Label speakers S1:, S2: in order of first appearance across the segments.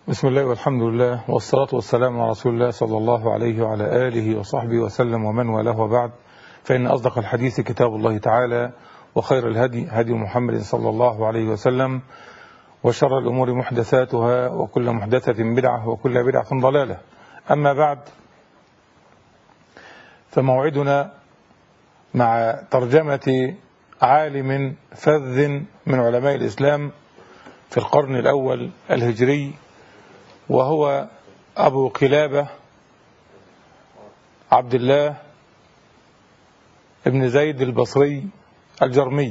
S1: بسم الله والحمد لله والصلاة والسلام على رسول الله صلى الله عليه وعلى آله وصحبه وسلم ومن والاه وبعد، فإن أصدق الحديث كتاب الله تعالى، وخير الهدي هدي محمد صلى الله عليه وسلم، وشر الأمور محدثاتها، وكل محدثة بدعة، وكل بدعة ضلالة. أما بعد، فموعدنا مع ترجمة عالم فذ من علماء الإسلام في القرن الأول الهجري، وهو أبو قلابة عبد الله ابن زيد البصري الجرمي.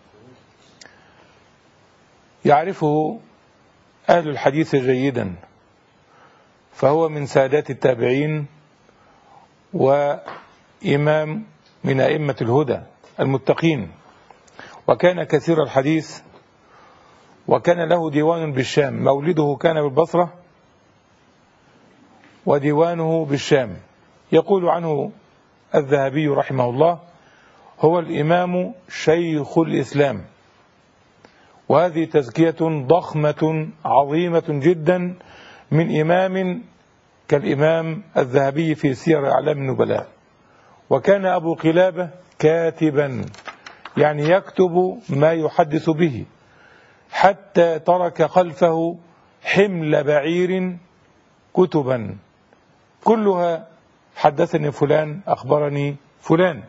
S1: يعرفه أهل الحديث جيدا، فهو من سادات التابعين وإمام من أئمة الهدى المتقين، وكان كثير الحديث، وكان له ديوان بالشام. مولده كان بالبصرة وديوانه بالشام. يقول عنه الذهبي رحمه الله: هو الإمام شيخ الإسلام. وهذه تزكية ضخمة عظيمة جدا من إمام كالإمام الذهبي في سير أعلام النبلاء. وكان أبو قلابة كاتبا، يعني يكتب ما يحدث به، حتى ترك خلفه حمل بعير كتبا كلها حدثني فلان أخبرني فلان.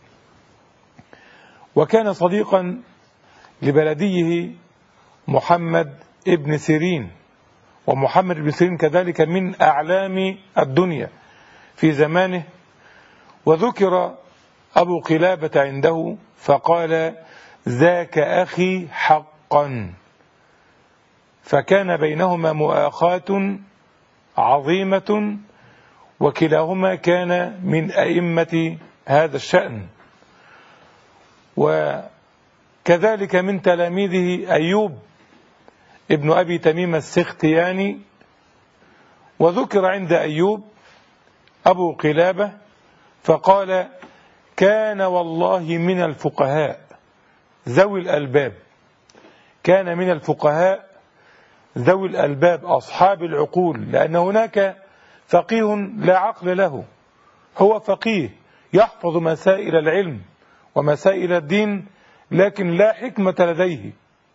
S1: وكان صديقا لبلديه محمد ابن سيرين، ومحمد ابن سيرين كذلك من أعلام الدنيا في زمانه. وذكر أبو قلابة عنده فقال: ذاك أخي حقا. فكان بينهما مؤاخاة عظيمة، وكلاهما كان من أئمة هذا الشأن. وكذلك من تلاميذه أيوب ابن أبي تميم السختياني. وذكر عند أيوب أبو قلابة فقال: كان والله من الفقهاء ذوي الألباب. كان من الفقهاء ذوي الألباب أصحاب العقول، لأن هناك فقيه لا عقل له، هو فقيه يحفظ مسائل العلم ومسائل الدين، لكن لا حكمة لديه.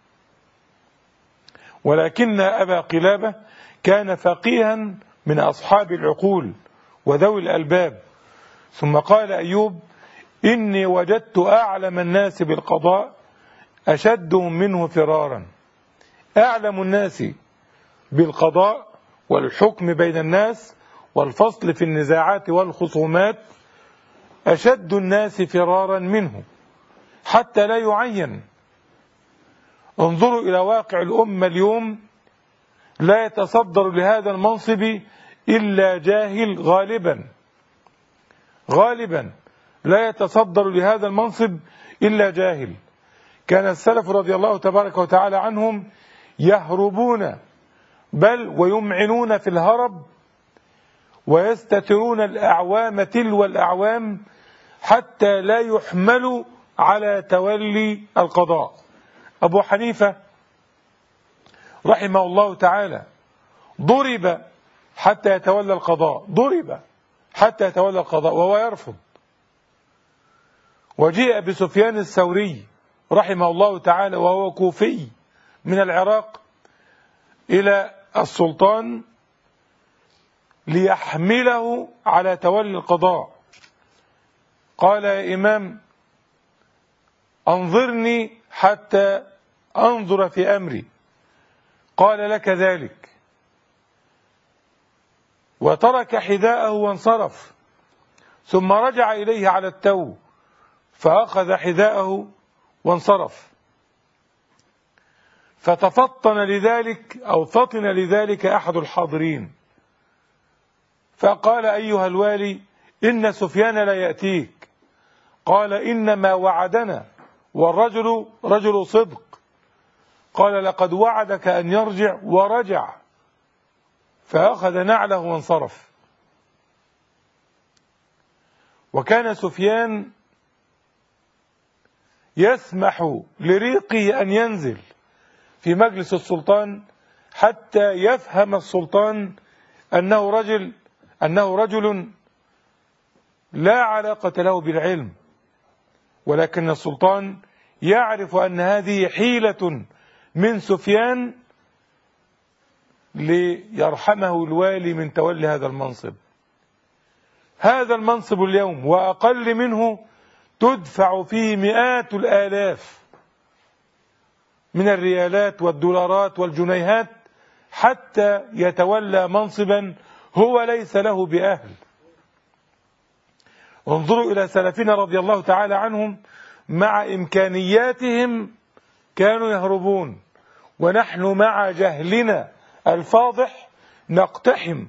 S1: ولكن أبا قلابة كان فقيها من أصحاب العقول وذوي الألباب. ثم قال أيوب: إني وجدت أعلم الناس بالقضاء أشدهم منه فرارا. أعلم الناس بالقضاء والحكم بين الناس والفصل في النزاعات والخصومات أشد الناس فرارا منه، حتى لا يعين. انظروا إلى واقع الأمة اليوم، لا يتصدر لهذا المنصب إلا جاهل غالبا لا يتصدر لهذا المنصب إلا جاهل. كان السلف رضي الله تبارك وتعالى عنهم يهربون بل ويمعنون في الهرب، ويستترون الأعوام تلو الأعوام حتى لا يحملوا على تولي القضاء. أبو حنيفة رحمه الله تعالى ضرب حتى يتولى القضاء، ضرب حتى يتولى القضاء وهو يرفض. وجيء بسفيان الثوري رحمه الله تعالى وهو كوفي من العراق إلى السلطان ليحمله على تولي القضاء. قال: يا إمام، أنظرني حتى أنظر في أمري. قال: لك ذلك. وترك حذاءه وانصرف، ثم رجع إليه على التو فأخذ حذاءه وانصرف. فتفطن لذلك أو فطن لذلك أحد الحاضرين، فقال: أيها الوالي، إن سفيان لا يأتيك. قال: إنما وعدنا، والرجل رجل صدق. قال: لقد وعدك أن يرجع ورجع. فأخذ نعله وانصرف. وكان سفيان يسمح لريقه أن ينزل في مجلس السلطان حتى يفهم السلطان أنه رجل لا علاقة له بالعلم، ولكن السلطان يعرف أن هذه حيلة من سفيان ليرحمه الوالي من تولي هذا المنصب. هذا المنصب اليوم وأقل منه تدفع فيه مئات الآلاف من الريالات والدولارات والجنيهات حتى يتولى منصبا هو ليس له بأهل. انظروا إلى سلفنا رضي الله تعالى عنهم، مع إمكانياتهم كانوا يهربون، ونحن مع جهلنا الفاضح نقتحم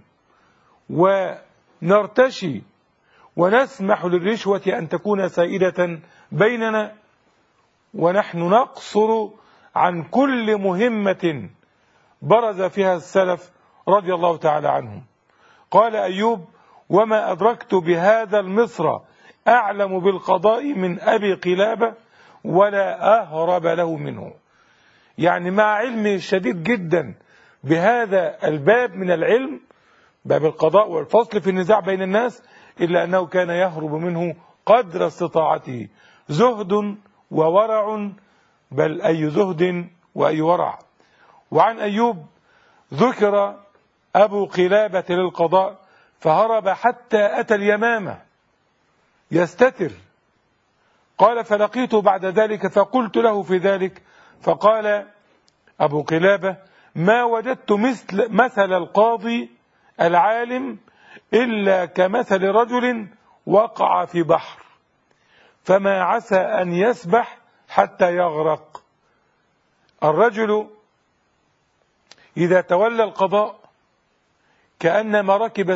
S1: ونرتشي ونسمح للرشوة أن تكون سائدة بيننا، ونحن نقصر عن كل مهمة برز فيها السلف رضي الله تعالى عنهم. قال أيوب: وما أدركت بهذا المصر أعلم بالقضاء من أبي قلابة ولا أهرب له منه. يعني مع علمه الشديد جدا بهذا الباب من العلم، باب القضاء والفصل في النزاع بين الناس، إلا أنه كان يهرب منه قدر استطاعته. زهد وورع، بل أي زهد وأي ورع. وعن أيوب: ذكر أبو قلابة للقضاء فهرب حتى أتى اليمامة يستتر. قال: فلقيته بعد ذلك فقلت له في ذلك، فقال أبو قلابة: ما وجدت مثل القاضي العالم إلا كمثل رجل وقع في بحر فما عسى أن يسبح حتى يغرق. الرجل إذا تولى القضاء كأنما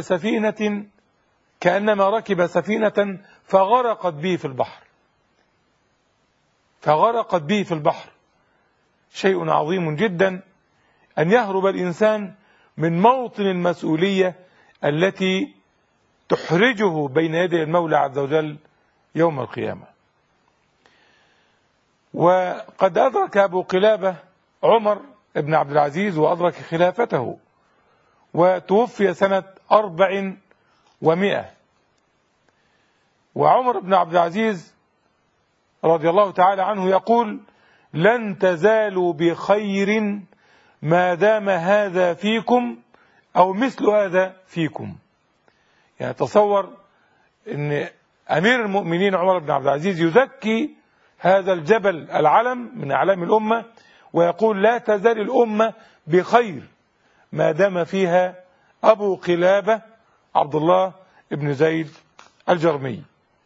S1: ركب سفينة فغرقت به في البحر. شيء عظيم جدا أن يهرب الإنسان من موطن المسؤولية التي تحرجه بين يدي المولى عز وجل يوم القيامة. وقد أدرك أبو قلابة عمر بن عبد العزيز وأدرك خلافته، وتوفي سنة 400. وعمر بن عبد العزيز رضي الله تعالى عنه يقول: لن تزالوا بخير ما دام هذا فيكم أو مثل هذا فيكم. يعني تصور أن أمير المؤمنين عمر بن عبد العزيز يزكي هذا الجبل العلم من أعلام الأمة، ويقول: لا تزال الأمة بخير ما دام فيها أبو قلابة عبد الله بن زيد الجرمي.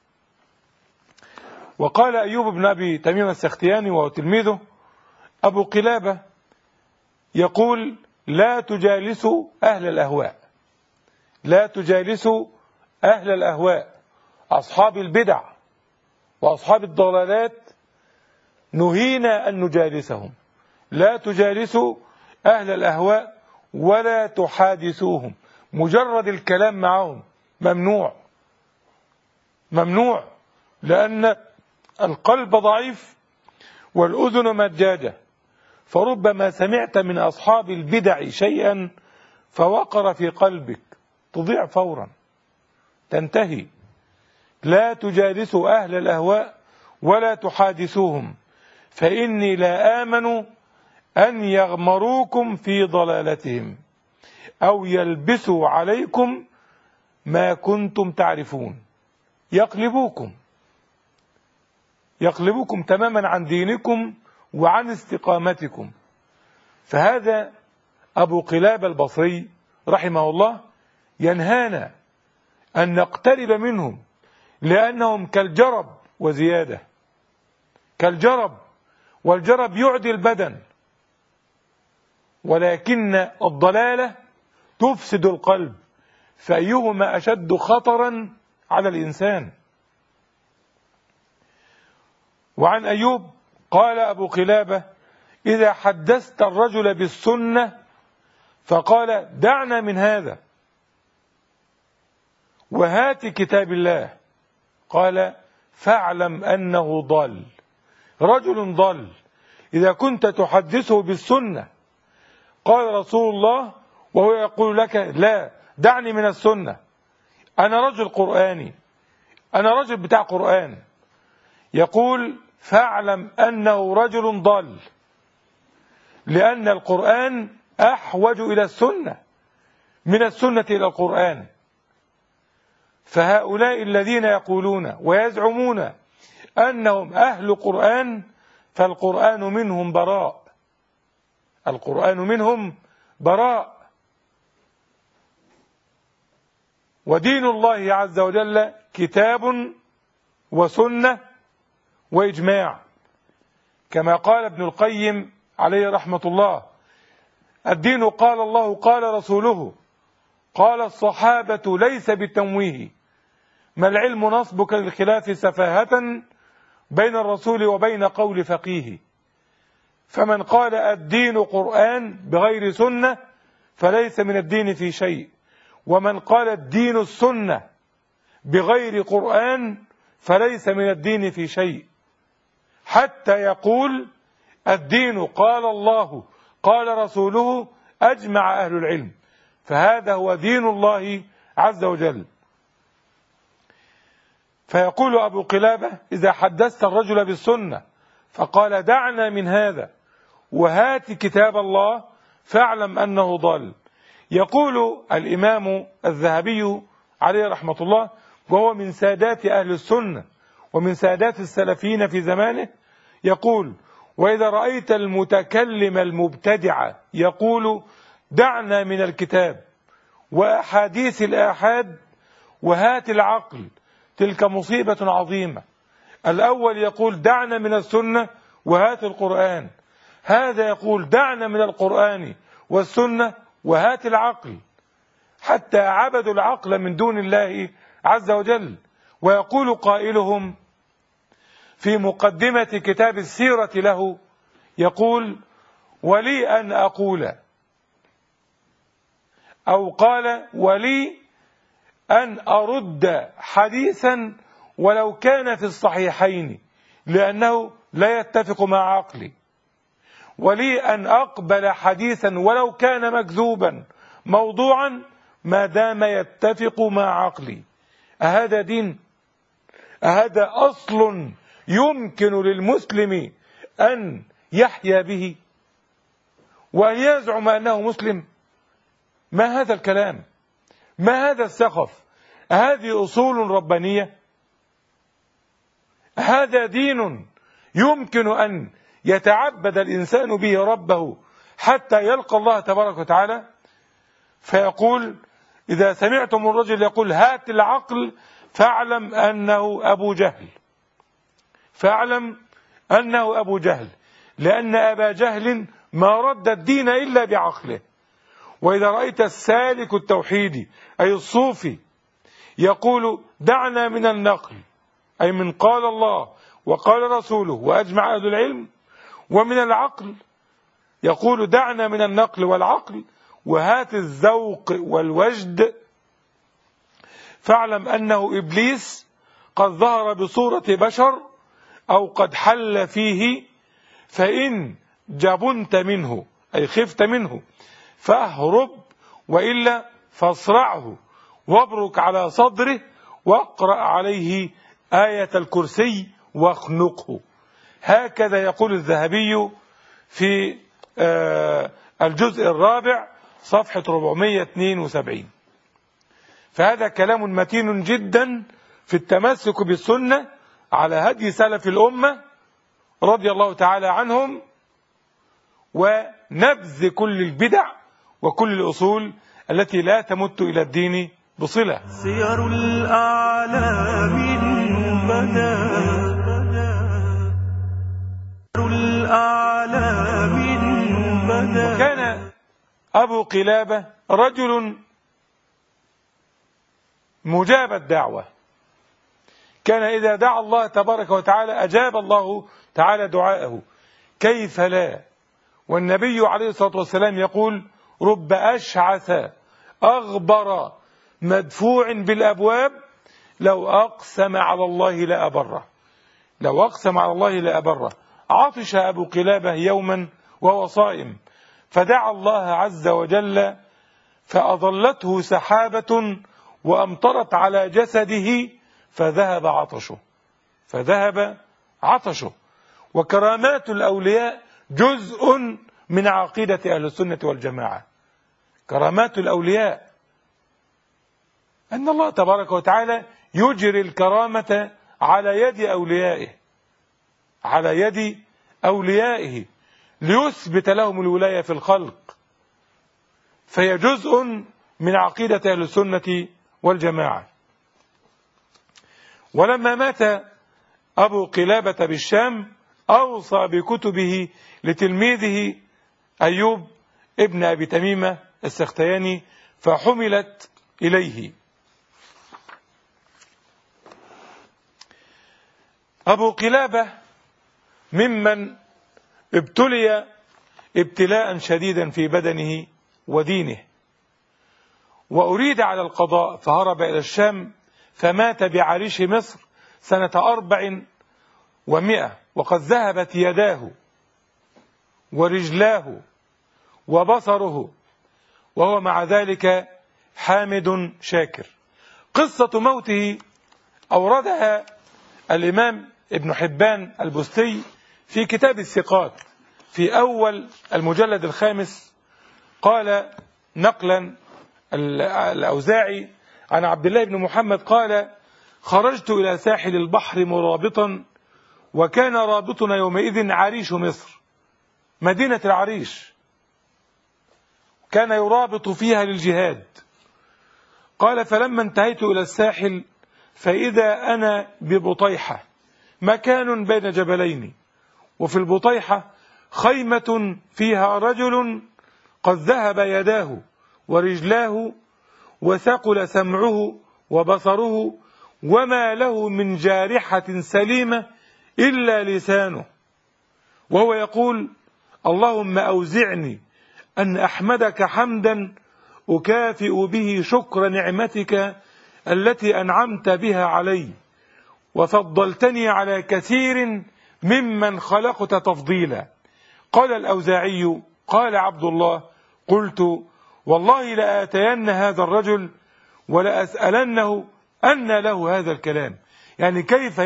S1: وقال أيوب بن أبي تميم السختياني وهو تلميذه: أبو قلابة يقول: لا تجالسوا أهل الأهواء، لا تجالسوا أهل الأهواء، أصحاب البدع وأصحاب الضلالات نهينا أن نجالسهم. لا تجالسوا أهل الأهواء ولا تحادثوهم. مجرد الكلام معهم ممنوع، لأن القلب ضعيف والأذن مجاجة، فربما سمعت من أصحاب البدع شيئا فوقر في قلبك تضيع فورا، تنتهي. لا تجالسوا أهل الأهواء ولا تحادثوهم فإني لا آمن أن يغمروكم في ضلالتهم أو يلبسوا عليكم ما كنتم تعرفون. يقلبوكم تماما عن دينكم وعن استقامتكم. فهذا أبو قلابة البصري رحمه الله ينهانا أن نقترب منهم، لأنهم كالجرب وزيادة، كالجرب، والجرب يعدي البدن، ولكن الضلالة تفسد القلب، فأيهما أشد خطرا على الإنسان. وعن أيوب قال أبو قلابة: إذا حدثت الرجل بالسنة فقال: دعنا من هذا وهات كتاب الله، قال: فاعلم أنه ضال. رجل ضال إذا كنت تحدثه بالسنة قال رسول الله وهو يقول لك لا دعني من السنة، أنا رجل قرآني، أنا رجل بتاع قرآن، يقول فاعلم أنه رجل ضال، لأن القرآن أحوج إلى السنة من السنة إلى القرآن. فهؤلاء الذين يقولون ويزعمون أنهم أهل قرآن فالقرآن منهم براء، القرآن منهم براء. ودين الله عز وجل كتاب وسنة وإجماع، كما قال ابن القيم عليه رحمة الله: الدين قال الله قال رسوله قال الصحابة ليس بالتمويه، ما العلم نصبك للخلاف سفاهة بين الرسول وبين قول فقيه. فمن قال الدين قرآن بغير سنة فليس من الدين في شيء، ومن قال الدين السنة بغير قرآن فليس من الدين في شيء، حتى يقول الدين قال الله قال رسوله أجمع أهل العلم، فهذا هو دين الله عز وجل. فيقول أبو قلابة: إذا حدثت الرجل بالسنة فقال دعنا من هذا وهات كتاب الله فاعلم أنه ضال. يقول الإمام الذهبي عليه رحمة الله، وهو من سادات أهل السنة ومن سادات السلفيين في زمانه، يقول: وإذا رأيت المتكلم المبتدع يقول دعنا من الكتاب وأحاديث الآحاد وهات العقل، تلك مصيبة عظيمة. الأول يقول دعنا من السنة وهات القرآن، هذا يقول دعنا من القرآن والسنة وهات العقل، حتى عبدوا العقل من دون الله عز وجل. ويقول قائلهم في مقدمة كتاب السيرة له، يقول: ولي أن أقول، أو قال: ولي أن أرد حديثا ولو كان في الصحيحين لأنه لا يتفق مع عقلي، ولي أن أقبل حديثا ولو كان مكذوبا موضوعا ما دام يتفق مع عقلي. أهذا دين؟ أهذا أصل يمكن للمسلم أن يحيا به وأن يزعم أنه مسلم؟ ما هذا الكلام؟ ما هذا السخف؟ هذه أصول ربانية؟ هذا دين يمكن أن يتعبد الإنسان به ربه حتى يلقى الله تبارك وتعالى؟ فيقول: إذا سمعتم الرجل يقول هات العقل فاعلم أنه أبو جهل، فاعلم أنه أبو جهل، لأن أبا جهل ما رد الدين إلا بعقله. وإذا رأيت السالك التوحيدي أي الصوفي يقول دعنا من النقل، أي من قال الله وقال رسوله وأجمع أهل العلم، ومن العقل يقول دعنا من النقل والعقل وهات الذوق والوجد، فاعلم أنه إبليس قد ظهر بصورة بشر أو قد حل فيه، فإن جبنت منه أي خفت منه فاهرب، وإلا فاصرعه وابرك على صدره واقرأ عليه آية الكرسي واخنقه. هكذا يقول الذهبي في الجزء الرابع صفحة 472. فهذا كلام متين جدا في التمسك بالسنة على هدي سلف الأمة رضي الله تعالى عنهم، ونبذ كل البدع وكل الأصول التي لا تمت إلى الدين بصلة.
S2: سير الأعلام بدا،
S1: وكان أبو قلابة رجل مجاب الدعوة، كان إذا دعا الله تبارك وتعالى أجاب الله تعالى دعاءه، كيف لا؟ والنبي عليه الصلاة والسلام يقول: رب أشعث أغبر مدفوع بالأبواب لو أقسم على الله لأبره، لو أقسم على الله لأبره. عطش أبو قلابة يوما وهو صائم، فدعا الله عز وجل فأظلته سحابة وأمطرت على جسده فذهب عطشه. وكرامات الأولياء جزء من عقيدة أهل السنة والجماعة. كرامات الأولياء أن الله تبارك وتعالى يجري الكرامة على يد أوليائه ليثبت لهم الولاية في الخلق، فهي جزء من عقيدة أهل السنة والجماعة. ولما مات أبو قلابة بالشام أوصى بكتبه لتلميذه أيوب ابن أبي تميمة السختياني فحملت إليه. أبو قلابة ممن ابتلي ابتلاء شديدا في بدنه ودينه، وأريد على القضاء فهرب إلى الشام فمات بعريش مصر سنة 400، وقد ذهبت يداه ورجلاه وبصره، وهو مع ذلك حامد شاكر. قصة موته أوردها الإمام ابن حبان البستي في كتاب الثقات في أول المجلد 5، قال نقلا الأوزاعي عن عبد الله بن محمد قال: خرجت إلى ساحل البحر مرابطا، وكان رابطنا يومئذ عريش مصر، مدينة العريش، كان يرابط فيها للجهاد. قال: فلما انتهيت إلى الساحل فإذا أنا ببطيحة، مكان بين جبلين، وفي البطيحة خيمة فيها رجل قد ذهب يداه ورجلاه وثقل سمعه وبصره، وما له من جارحة سليمة إلا لسانه، وهو يقول: اللهم أوزعني أن أحمدك حمدا أكافئ به شكر نعمتك التي أنعمت بها علي، وفضلتني على كثير ممن خلقت تفضيلا. قال الأوزاعي: قال عبد الله: قلت والله لآتين هذا الرجل ولأسألنه أن له هذا الكلام، يعني كيف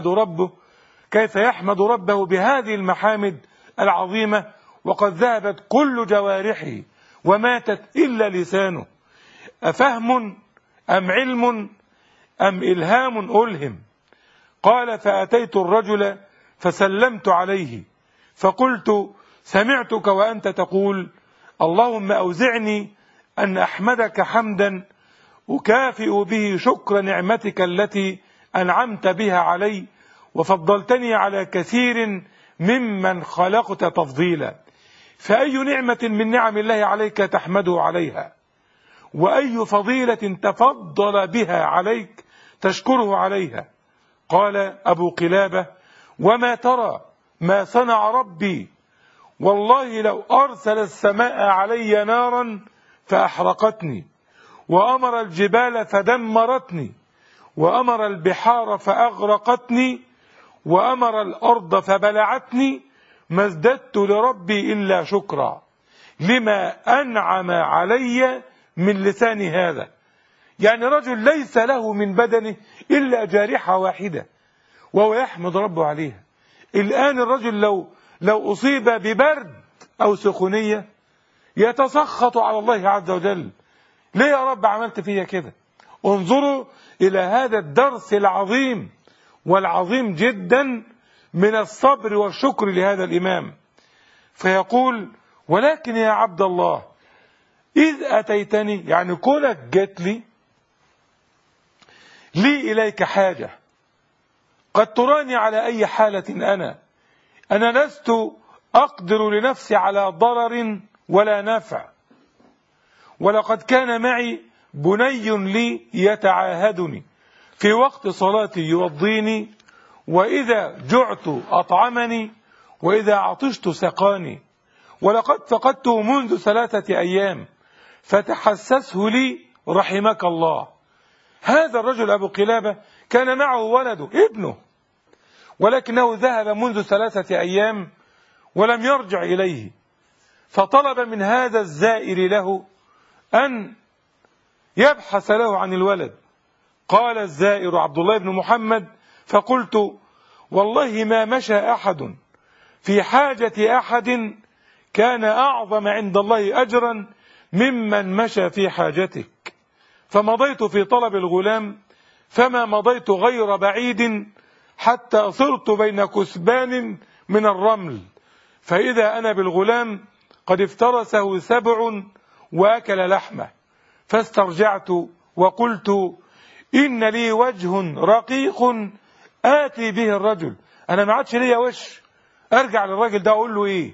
S1: يحمد ربه بهذه المحامد العظيمة وقد ذهبت كل جوارحه وماتت إلا لسانه. أفهم أم علم أم إلهام ألهم؟ قال: فأتيت الرجل فسلمت عليه فقلت: سمعتك وأنت تقول: اللهم أوزعني أن أحمدك حمدا أكافئ به شكر نعمتك التي أنعمت بها علي، وفضلتني على كثير ممن خلقت تفضيلا. فأي نعمة من نعم الله عليك تحمده عليها؟ وأي فضيلة تفضل بها عليك تشكره عليها؟ قال أبو قلابة: وما ترى ما صنع ربي؟ والله لو أرسل السماء علي نارا فأحرقتني، وأمر الجبال فدمرتني، وأمر البحار فأغرقتني، وأمر الأرض فبلعتني، ما ازددت لربي إلا شكرا لما أنعم علي من لسان هذا. يعني رجل ليس له من بدنه إلا جارحة واحدة وهو يحمد ربه عليها. الآن الرجل لو أصيب ببرد أو سخونية يتسخط على الله عز وجل: ليه يا رب عملت فيا كده؟ انظروا إلى هذا الدرس العظيم والعظيم جدا من الصبر والشكر لهذا الإمام. فيقول: ولكن يا عبد الله إذ أتيتني، يعني كونك جت لي إليك حاجة، قد تراني على أي حالة أنا لست أقدر لنفسي على ضرر ولا نفع، ولقد كان معي بني لي يتعاهدني في وقت صلاتي يوضيني، وإذا جعت أطعمني، وإذا عطشت سقاني، ولقد فقدته منذ 3 أيام فتحسسه لي رحمك الله. هذا الرجل أبو قلابة كان معه ولده ابنه، ولكنه ذهب منذ 3 أيام ولم يرجع إليه، فطلب من هذا الزائر له أن يبحث له عن الولد. قال الزائر عبد الله بن محمد: فقلت: والله ما مشى أحد في حاجة أحد كان أعظم عند الله أجرا ممن مشى في حاجتك. فمضيت في طلب الغلام، فما مضيت غير بعيد حتى صرت بين كثبان من الرمل، فإذا أنا بالغلام قد افترسه سبع وأكل لحمه، فاسترجعت وقلت: إن لي وجه رقيق آتي به الرجل. أنا ما عادش ليا وش أرجع للراجل ده أقول له إيه؟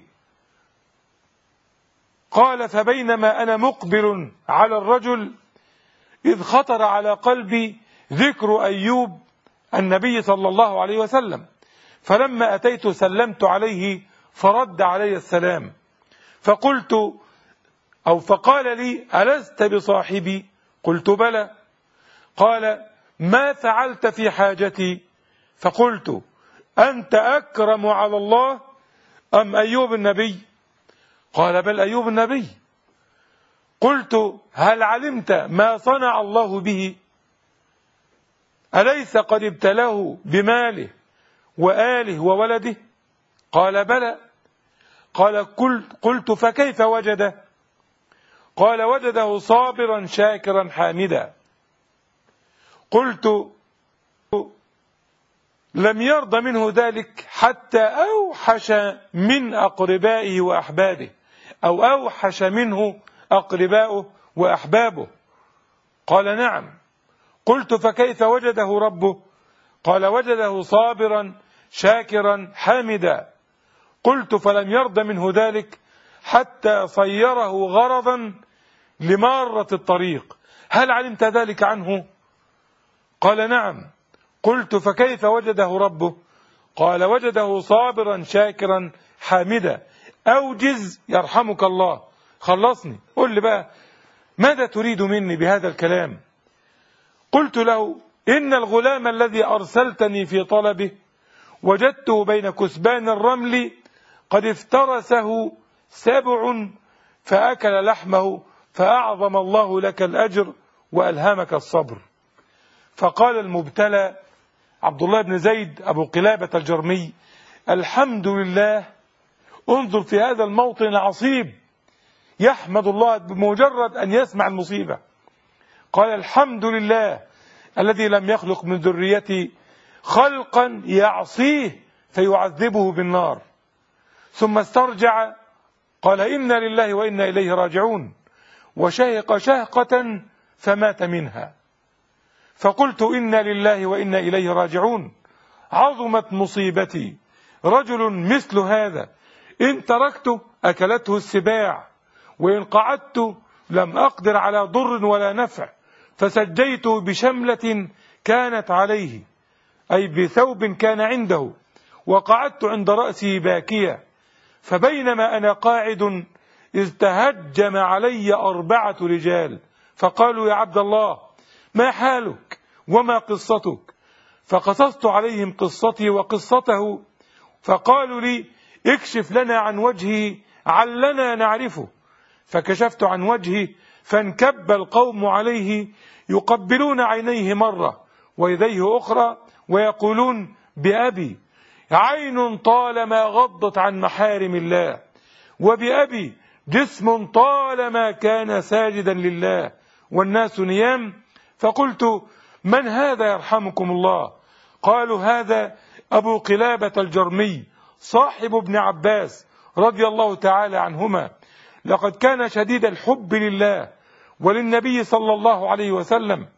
S1: قال: فبينما أنا مقبل على الرجل إذ خطر على قلبي ذكر أيوب النبي صلى الله عليه وسلم، فلما أتيت سلمت عليه فرد علي السلام، فقال لي: ألست بصاحبي؟ قلت: بلى. قال: ما فعلت في حاجتي؟ فقلت: أنت أكرم على الله أم أيوب النبي؟ قال: بل أيوب النبي. قلت: هل علمت ما صنع الله به؟ أليس قد ابتلاه بماله وآله وولده؟ قال: بلى. قلت: فكيف وجده؟ قال: وجده صابرا شاكرا حامدا. قلت: لم يرض منه ذلك حتى أوحش من أقربائه وأحبابه، أو أوحش منه أقرباؤه وأحبابه؟ قال: نعم. قلت: فكيف وجده ربه؟ قال: وجده صابرا شاكرا حامدا. قلت: فلم يرض منه ذلك حتى صيره غرضا لمارة الطريق، هل علمت ذلك عنه؟ قال: نعم. قلت: فكيف وجده ربه؟ قال: وجده صابرا شاكرا حامدا. أوجز يرحمك الله. خلصني، قل لي بقى ماذا تريد مني بهذا الكلام؟ قلت له: إن الغلام الذي أرسلتني في طلبه وجدته بين كثبان الرمل قد افترسه سبع فأكل لحمه، فأعظم الله لك الأجر وألهمك الصبر. فقال المبتلى عبد الله بن زيد أبو قلابة الجرمي: الحمد لله. انظر في هذا الموطن العصيب، يحمد الله بمجرد أن يسمع المصيبة. قال: الحمد لله الذي لم يخلق من ذريتي خلقا يعصيه فيعذبه بالنار. ثم استرجع قال: إنا لله وإنا إليه راجعون، وشهق شهقة فمات منها. فقلت: إنا لله وإنا إليه راجعون، عظمت مصيبتي، رجل مثل هذا إن تركته أكلته السباع، وإن قعدت لم أقدر على ضر ولا نفع، فسجيت بشملة كانت عليه، أي بثوب كان عنده، وقعدت عند رأسه باكيا. فبينما أنا قاعد إذ تهجم علي 4 رجال، فقالوا: يا عبد الله، ما حالك وما قصتك؟ فقصصت عليهم قصتي وقصته، فقالوا لي: اكشف لنا عن وجهه علنا نعرفه. فكشفت عن وجهه فانكب القوم عليه يقبلون عينيه مرة ويديه أخرى ويقولون: بأبي، عين طالما غضت عن محارم الله، وبأبي، جسم طالما كان ساجدا لله والناس نيام. فقلت: من هذا يرحمكم الله؟ قالوا: هذا أبو قلابة الجرمي صاحب ابن عباس رضي الله تعالى عنهما، لقد كان شديد الحب لله وللنبي صلى الله عليه وسلم،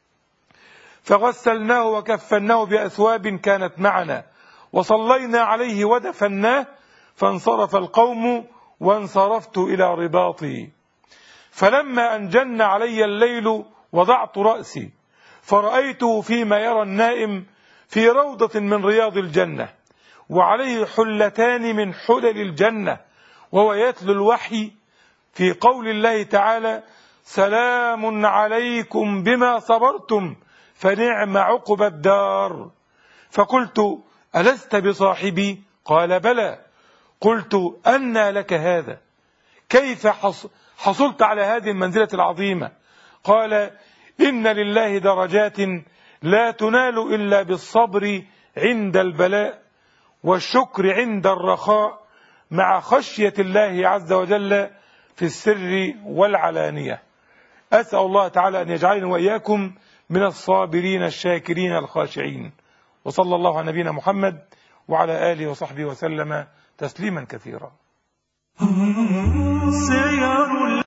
S1: فغسلناه وكفناه بأثواب كانت معنا، وصلينا عليه ودفناه، فانصرف القوم وانصرفت إلى رباطي. فلما أن جن علي الليل وضعت رأسي فرأيته فيما يرى النائم في روضة من رياض الجنة، وعليه حلتان من حلل الجنة، وهو يتلو الوحي في قول الله تعالى: سلام عليكم بما صبرتم فنعم عقب الدار. فقلت: ألست بصاحبي؟ قال: بلى. قلت: أنى لك هذا؟ كيف حصلت على هذه المنزلة العظيمة؟ قال: إن لله درجات لا تنال إلا بالصبر عند البلاء والشكر عند الرخاء مع خشية الله عز وجل في السر والعلانية. أسأل الله تعالى أن يجعلنا وإياكم من الصابرين الشاكرين الخاشعين. وصلى الله على نبينا محمد وعلى آله وصحبه وسلم تسليما كثيرا.